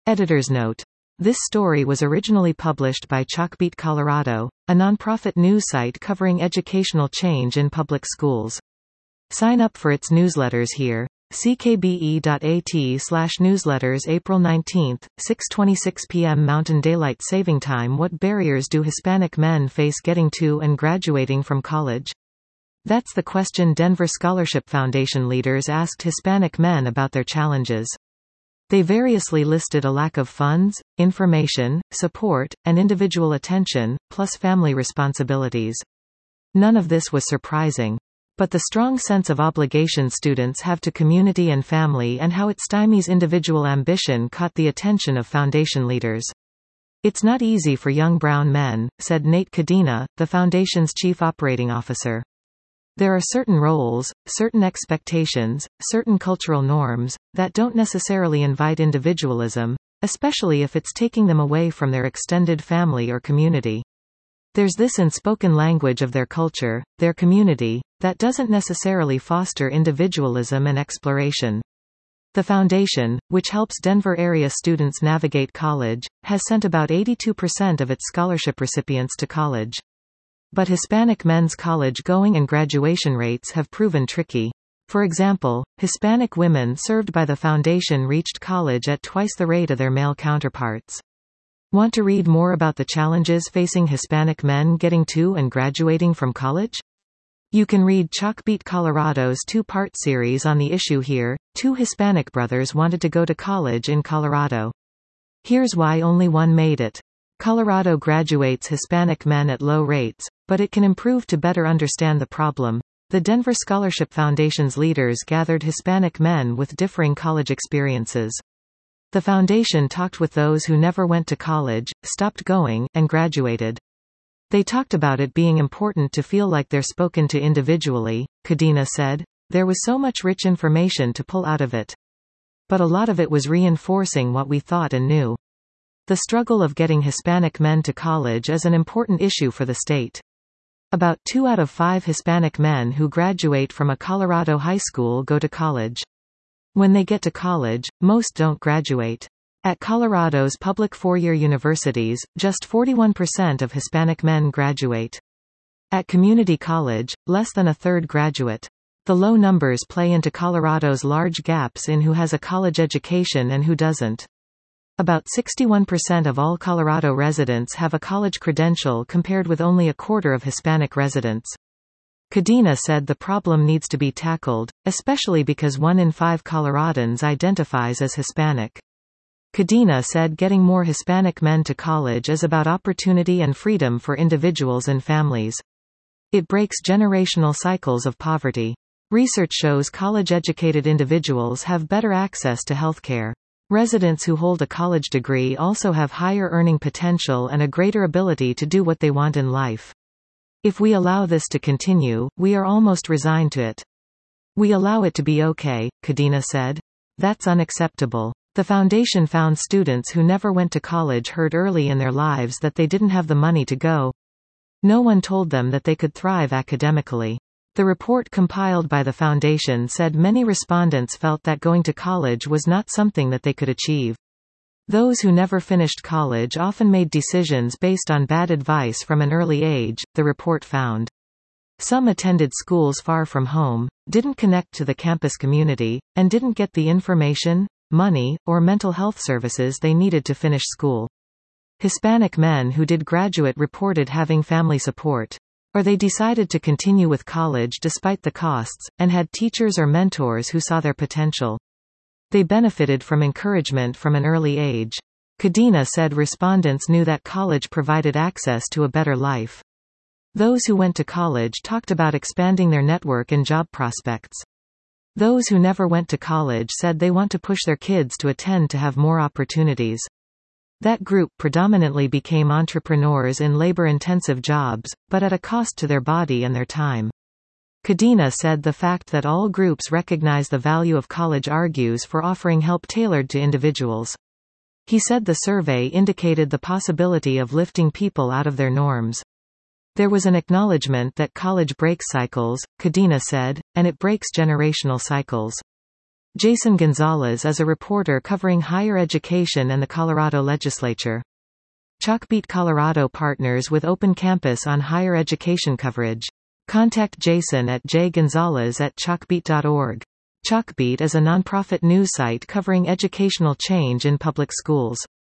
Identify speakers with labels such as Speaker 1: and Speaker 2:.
Speaker 1: Editor's note. This story was originally published by Chalkbeat Colorado, a nonprofit news site covering educational change in public schools. Sign up for its newsletters here. ckbe.at/newsletters. April 19, 6:26 p.m. Mountain Daylight Saving Time. What barriers do Hispanic men face getting to and graduating from college? That's the question Denver Scholarship Foundation leaders asked Hispanic men about their challenges. They variously listed a lack of funds, information, support, and individual attention, plus family responsibilities. None of this was surprising. But the strong sense of obligation students have to community and family and how it stymies individual ambition caught the attention of foundation leaders. It's not easy for young brown men, said Nate Cadena, the foundation's chief operating officer. There are certain roles, certain expectations, certain cultural norms, that don't necessarily invite individualism, especially if it's taking them away from their extended family or community. There's this unspoken language of their culture, their community, that doesn't necessarily foster individualism and exploration. The foundation, which helps Denver area students navigate college, has sent about 82% of its scholarship recipients to college. But Hispanic men's college-going and graduation rates have proven tricky. For example, Hispanic women served by the foundation reached college at twice the rate of their male counterparts. Want to read more about the challenges facing Hispanic men getting to and graduating from college? You can read Chalkbeat Colorado's two-part series on the issue here. Two Hispanic brothers wanted to go to college in Colorado. Here's why only one made it. Colorado graduates Hispanic men at low rates, but it can improve. To better understand the problem, the Denver Scholarship Foundation's leaders gathered Hispanic men with differing college experiences. The foundation talked with those who never went to college, stopped going, and graduated. They talked about it being important to feel like they're spoken to individually, Cadena said. There was so much rich information to pull out of it. But a lot of it was reinforcing what we thought and knew. The struggle of getting Hispanic men to college is an important issue for the state. About 2 out of 5 Hispanic men who graduate from a Colorado high school go to college. When they get to college, most don't graduate. At Colorado's public four-year universities, just 41% of Hispanic men graduate. At community college, less than a third graduate. The low numbers play into Colorado's large gaps in who has a college education and who doesn't. About 61% of all Colorado residents have a college credential compared with only a quarter of Hispanic residents. Cadena said the problem needs to be tackled, especially because 1 in 5 Coloradans identifies as Hispanic. Cadena said getting more Hispanic men to college is about opportunity and freedom for individuals and families. It breaks generational cycles of poverty. Research shows college-educated individuals have better access to health care. Residents who hold a college degree also have higher earning potential and a greater ability to do what they want in life. If we allow this to continue, we are almost resigned to it. We allow it to be okay, Cadena said. That's unacceptable. The foundation found students who never went to college heard early in their lives that they didn't have the money to go. No one told them that they could thrive academically. The report compiled by the foundation said many respondents felt that going to college was not something that they could achieve. Those who never finished college often made decisions based on bad advice from an early age, the report found. Some attended schools far from home, didn't connect to the campus community, and didn't get the information, money, or mental health services they needed to finish school. Hispanic men who did graduate reported having family support. Or they decided to continue with college despite the costs, and had teachers or mentors who saw their potential. They benefited from encouragement from an early age. Cadena said respondents knew that college provided access to a better life. Those who went to college talked about expanding their network and job prospects. Those who never went to college said they want to push their kids to attend to have more opportunities. That group predominantly became entrepreneurs in labor-intensive jobs, but at a cost to their body and their time. Cadena said the fact that all groups recognize the value of college argues for offering help tailored to individuals. He said the survey indicated the possibility of lifting people out of their norms. There was an acknowledgement that college breaks cycles, Cadena said, and it breaks generational cycles. Jason Gonzalez is a reporter covering higher education and the Colorado legislature. Chalkbeat Colorado partners with Open Campus on higher education coverage. Contact Jason at jgonzalez@chalkbeat.org. Chalkbeat is a nonprofit news site covering educational change in public schools.